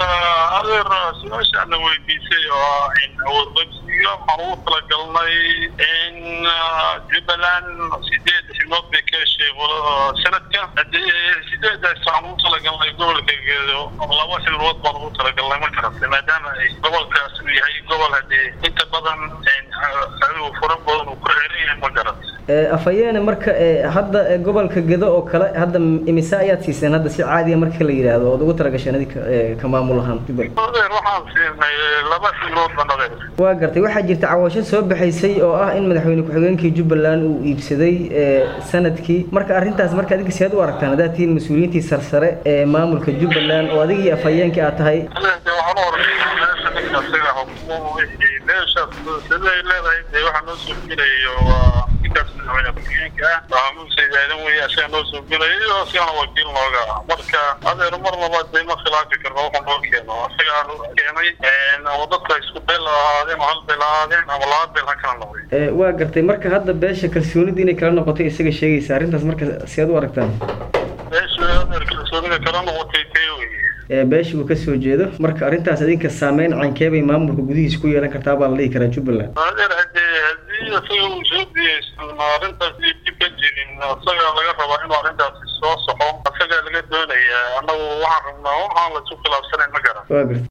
adeer su'aashaana weydiisay oo in awoodqabsiga waxaan ugu talagalnay in Jubbaland sideed xubnood bay ka heshay sanadka sideedaas waxaan ugu talagalnay gobolka Gedo laba xubnood baan ugu talagalnay markaas maadaama ay gobolkaas uu yahay gobol hadii inta badan ayuu furo badan u ku xiriiriyay magaras afayeen marka hadda gobolka Gedo oo kale hadda imisa ayaad siiseen hadda si caadi ah marka la yiraahdo oo ugu talagashay ka maamul ahaan Jubbaland waxaan siinay laba xubnood banadeen waa gartay waxa jirta caawasho soo baxaysay oo ah in madaxweyne ku-xigeenka Jubbaland uu iibsaday sanadkii marka arintaas marka adiga si aad u aragtaan hadaatiin mas'uuliyiintii sarsare ee maamulka Jubbaland oo adiga iyo afayeenka aad tahay waxaan waa gartay marka hadda beesha kalsoonida inay kala noqotay isaga sheegaysa arintaas marka si aad u aragtaan beesha uu ka soo jeedo marka arintaas adinka saameyn caankeebay maamulka gudihiisa ku yeelan kartaa baa la dhihi karaa Jubbaland laga rabaa inuu arintaas soo soxo asaga laga doonayaa anagu waxaan rabnaa waxaan la isku khilaafsanay ma garan